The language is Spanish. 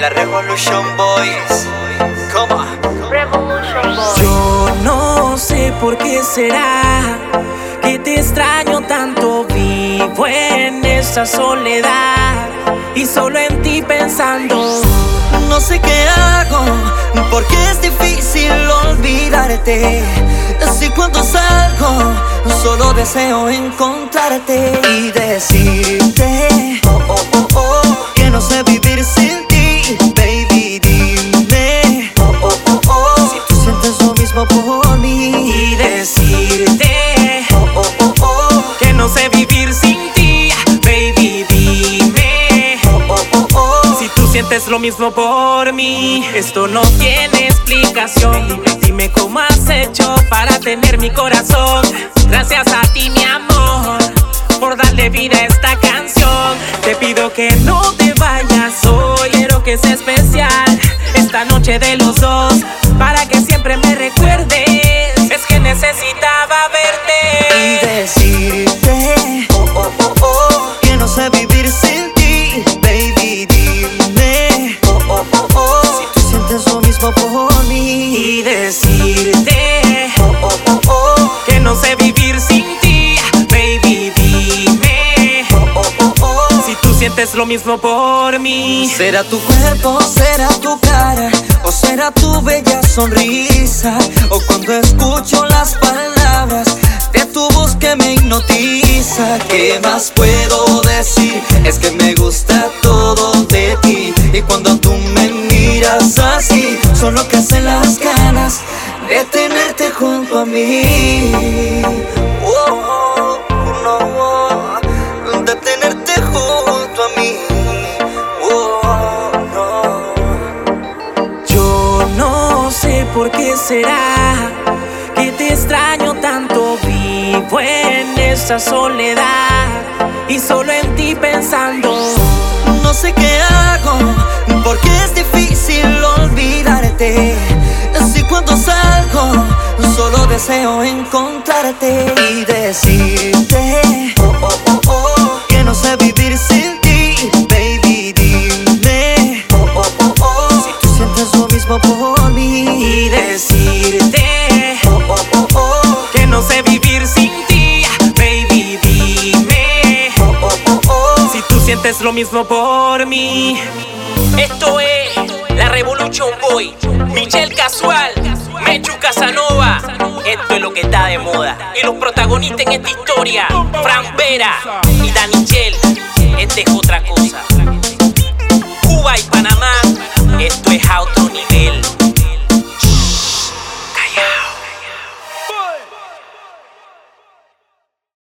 La Revolution Boys. Come on. Revolution Boys. Yo no sé por qué será que te extraño tanto. Vivo en esa soledad y solo en ti pensando. No sé qué hago, porque es difícil olvidarte. Si cuando salgo, solo deseo encontrarte y decirte que no sé vivir sin ti. Baby, dime si tú sientes lo mismo por mí. Y decirte que no sé vivir sin ti. Baby, dime si tú sientes lo mismo por mí. Esto no tiene explicación. Dime cómo has hecho para tener mi corazón. Gracias a ti, mi amor, por darle vida a esta canción. Te pido que no te vayas hoy. Quiero que sea especial esta noche de los dos, para que siempre me recuerdes. Es que necesitaba verte y decirte que no sé vivir sin ti. Baby, dime si tú sientes lo mismo por mí. Y decirte que no sé vivir sin ti. Baby, dime si tú sientes lo mismo por mí. ¿Será tu cuerpo, será tu cara, o será tu bella sonrisa? O cuando escucho las palabras de tu voz que me hipnotiza. ¿Qué más puedo decir? Es que me gusta todo de ti. Y cuando tú me miras así, son lo que hacen las ganas de tenerte junto a mí. De tenerte junto a mí. Yo no sé por qué será que te extraño tanto. Vivo en esa soledad y solo en ti pensando. No sé qué hago, porque es difícil olvidarte. Si cuando salgo, solo deseo encontrarte y decirte que no sé vivir sin ti. Baby, dime si tú sientes lo mismo por mí. Y decirte que no sé vivir sin ti. Baby, dime si tú sientes lo mismo por mí. Esto es la Revolution Boy, Michelle Casual, Mechu Casanova. Esto es lo que está de moda. Y los protagonistas en esta historia, Fran Vera y Danichel. Esta es otra cosa. Cuba y Panamá, esto es a otro nivel.